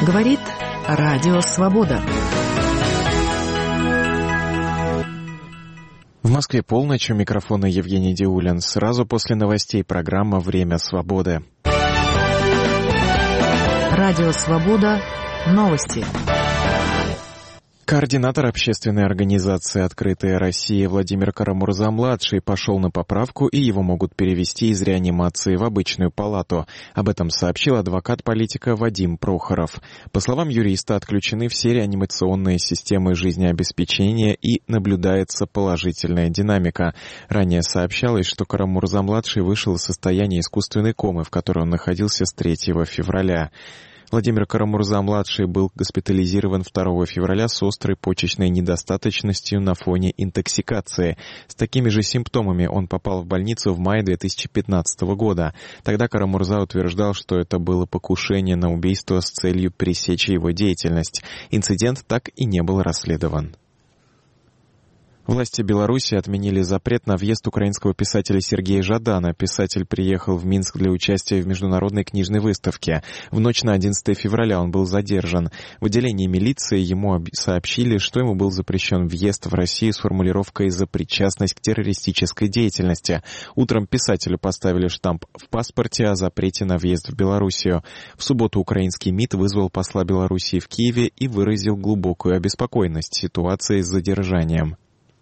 Говорит Радио Свобода. В Москве полночь, у микрофона Евгений Диулин. Сразу после новостей программа «Время свободы». Радио Свобода. Новости. Координатор общественной организации «Открытая Россия» Владимир Карамурза-младший пошел на поправку, и его могут перевести из реанимации в обычную палату. Об этом сообщил адвокат политика Вадим Прохоров. По словам юриста, отключены все реанимационные системы жизнеобеспечения и наблюдается положительная динамика. Ранее сообщалось, что Карамурза-младший вышел из состояния искусственной комы, в которой он находился с 3 февраля. Владимир Карамурза-младший был госпитализирован 2 февраля с острой почечной недостаточностью на фоне интоксикации. С такими же симптомами он попал в больницу в мае 2015 года. Тогда Карамурза утверждал, что это было покушение на убийство с целью пресечь его деятельность. Инцидент так и не был расследован. Власти Беларуси отменили запрет на въезд украинского писателя Сергея Жадана. Писатель приехал в Минск для участия в международной книжной выставке. В ночь на 11 февраля он был задержан. В отделении милиции ему сообщили, что ему был запрещен въезд в Россию с формулировкой «за причастность к террористической деятельности». Утром писателю поставили штамп в паспорте о запрете на въезд в Белоруссию. В субботу украинский МИД вызвал посла Белоруссии в Киеве и выразил глубокую обеспокоенность ситуацией с задержанием.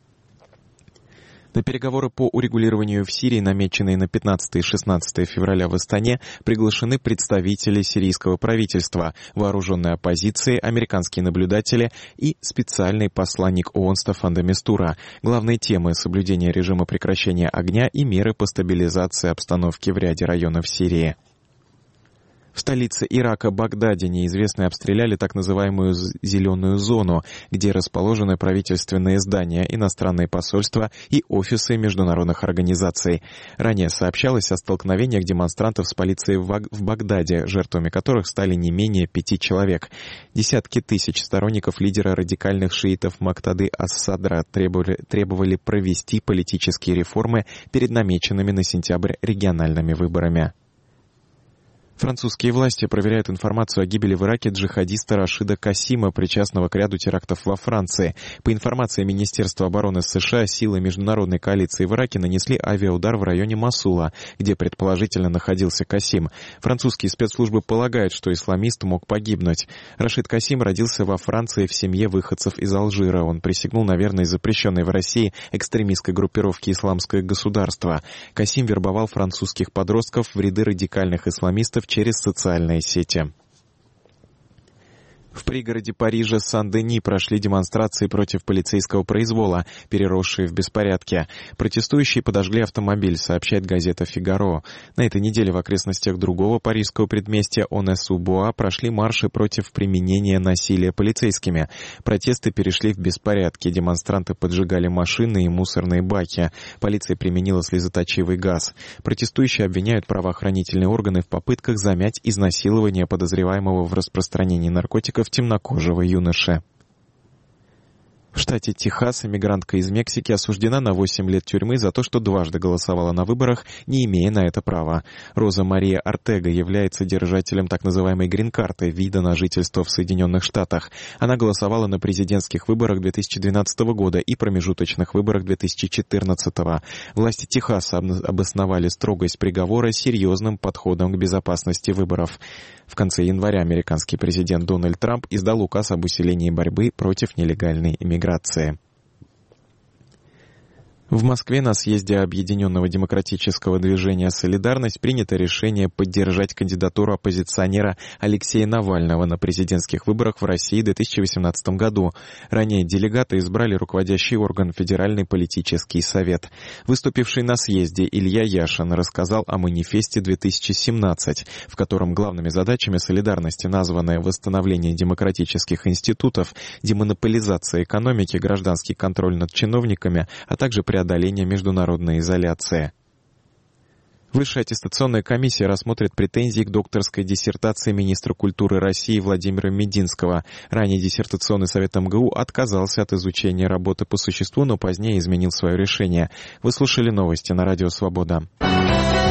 На переговоры по урегулированию в Сирии, намеченные на 15 и 16 февраля в Астане, приглашены представители сирийского правительства, вооруженной оппозиции, американские наблюдатели и специальный посланник ООН Стаффан де Мистура. Главные темы — соблюдение режима прекращения огня и меры по стабилизации обстановки в ряде районов Сирии. В столице Ирака, Багдаде, неизвестные обстреляли так называемую «зеленую зону», где расположены правительственные здания, иностранные посольства и офисы международных организаций. Ранее сообщалось о столкновениях демонстрантов с полицией в Багдаде, жертвами которых стали не менее 5 человек. Десятки тысяч сторонников лидера радикальных шиитов Муктады ас-Садра требовали провести политические реформы перед намеченными на сентябрь региональными выборами. Французские власти проверяют информацию о гибели в Ираке джихадиста Рашида Касима, причастного к ряду терактов во Франции. По информации Министерства обороны США, силы международной коалиции в Ираке нанесли авиаудар в районе Мосула, где предположительно находился Касим. Французские спецслужбы полагают, что исламист мог погибнуть. Рашид Касим родился во Франции в семье выходцев из Алжира. Он присягнул на верность запрещенной в России экстремистской группировке «Исламское государство». Касим вербовал французских подростков в ряды радикальных исламистов через социальные сети. В пригороде Парижа Сан-Дени прошли демонстрации против полицейского произвола, переросшие в беспорядки. Протестующие подожгли автомобиль, сообщает газета «Фигаро». На этой неделе в окрестностях другого парижского предместья Онес-су-Буа прошли марши против применения насилия полицейскими. Протесты перешли в беспорядки. Демонстранты поджигали машины и мусорные баки. Полиция применила слезоточивый газ. Протестующие обвиняют правоохранительные органы в попытках замять изнасилование подозреваемого в распространении наркотиков темнокожего юноши. В штате Техас эмигрантка из Мексики осуждена на 8 лет тюрьмы за то, что дважды голосовала на выборах, не имея на это права. Роза Мария Ортега является держателем так называемой грин-карты, вида на жительство в Соединенных Штатах. Она голосовала на президентских выборах 2012 года и промежуточных выборах 2014. Власти Техаса обосновали строгость приговора серьезным подходом к безопасности выборов. В конце января американский президент Дональд Трамп издал указ об усилении борьбы против нелегальной иммиграции. В Москве на съезде Объединенного демократического движения «Солидарность» принято решение поддержать кандидатуру оппозиционера Алексея Навального на президентских выборах в России в 2018 году. Ранее делегаты избрали руководящий орган Федеральный политический совет. Выступивший на съезде Илья Яшин рассказал о манифесте 2017, в котором главными задачами «Солидарности» названы восстановление демократических институтов, демонополизация экономики, гражданский контроль над чиновниками, а также преодоление международной изоляции. Высшая аттестационная комиссия рассмотрит претензии к докторской диссертации министра культуры России Владимира Мединского. Ранее диссертационный совет МГУ отказался от изучения работы по существу, но позднее изменил свое решение. Вы слушали новости на Радио Свобода.